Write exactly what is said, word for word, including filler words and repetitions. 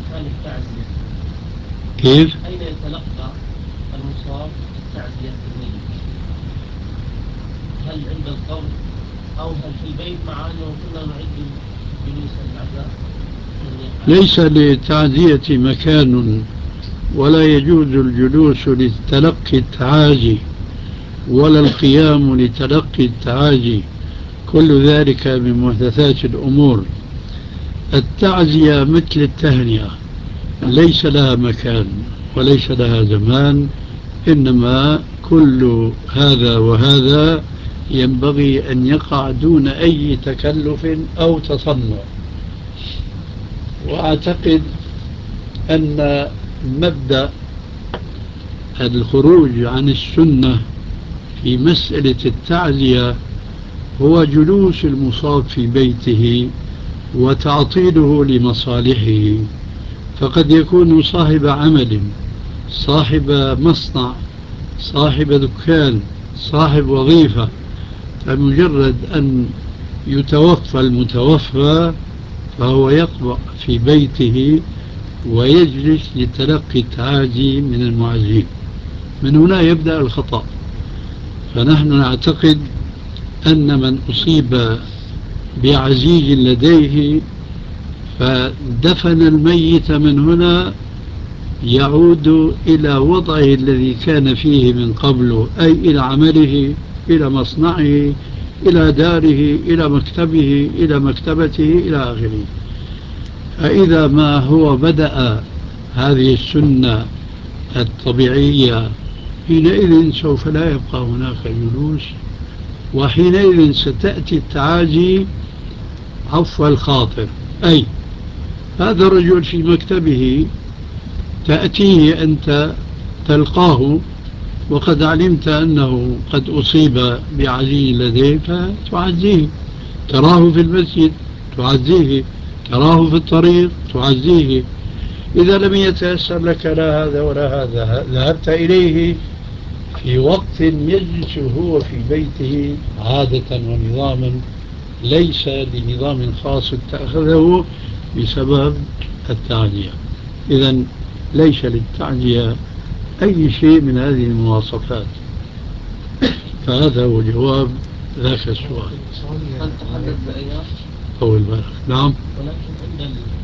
مكان التعزية؟ كيف؟ أين يتلقى المصاب التعزية الميت؟ هل عند القبر أو هل في البيت، مع أنه كنا نعد جلوس العزاء؟ ليس للتعزية مكان، ولا يجوز الجلوس لتلقي التعازي ولا القيام لتلقي التعازي، كل ذلك من محدثات الأمور. التعزية مثل التهنئة، ليس لها مكان وليس لها زمان، إنما كل هذا وهذا ينبغي أن يقع دون أي تكلف أو تصنع. وأعتقد أن مبدأ الخروج عن السنة في مسألة التعزية هو جلوس المصاب في بيته وتعطيله لمصالحه، فقد يكون صاحب عمل، صاحب مصنع، صاحب دكان، صاحب وظيفة، فمجرد أن يتوفى المتوفى فهو يقبأ في بيته ويجلس لتلقي التعازي من المعزين. من هنا يبدأ الخطأ. فنحن نعتقد أن من أصيب بعزيز لديه فدفن الميت من هنا يعود إلى وضعه الذي كان فيه من قبل، أي إلى عمله، إلى مصنعه، إلى داره، إلى مكتبه، إلى مكتبته، إلى آخره. فإذا ما هو بدأ هذه السنة الطبيعية، حينئذ سوف لا يبقى هناك جلوس، وحينئذ ستأتي التعازي عفو الخاطر. أي هذا الرجل في مكتبه تأتيه أنت تلقاه وقد علمت أنه قد أصيب بعزي لديه فتعزيه، تراه في المسجد تعزيه، تراه في الطريق تعزيه. إذا لم يتيسر لك لا هذا ولا هذا، ذهبت إليه في وقت يجلس هو في بيته عادة ونظاما، ليس لنظام خاص اتخذه بسبب التعزية. إذن ليس للتعزية أي شيء من هذه المواصفات. فهذا هو جواب ذاك السؤال. هل تحدث بأيام؟ أول بالك. نعم. ولكن عند